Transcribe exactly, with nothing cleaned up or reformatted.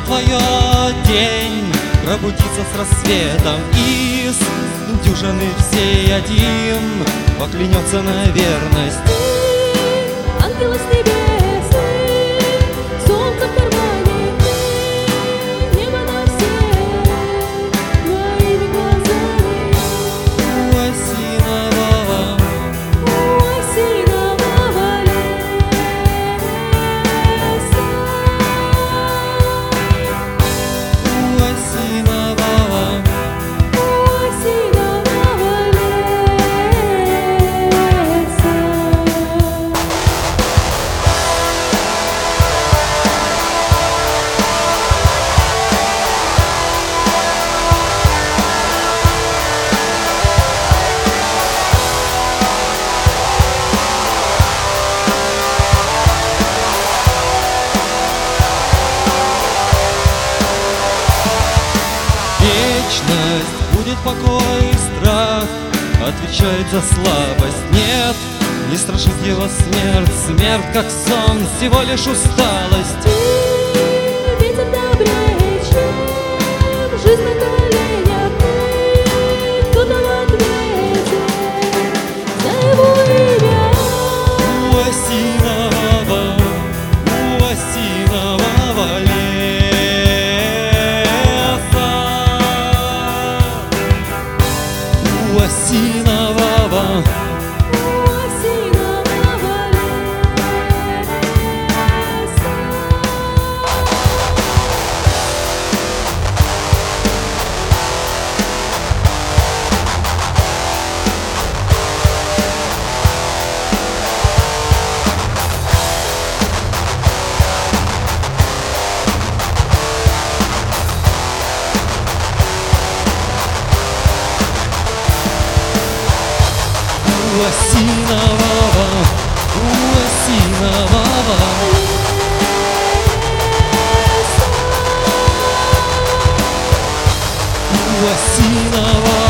твое день пробудится с рассветом, из дюжины всей один поклянется на верность. Ты, ангел из небес, ты, солнце в кармане, ты, небо на всех твоими глазами. У осинового, У осинового леса, у осинового, у осинового леса. вечность будет покой и страх, отвечает за слабость. Нет, не страшит его смерть, смерть как сон, всего лишь усталость. Ты, ветер добрее, чем жизнь на коленях, ты, кто-то в ответе за его имя. У осинового, у осинового леса, у осинового, У осинового леса. у осинового, у осинового, у осинового.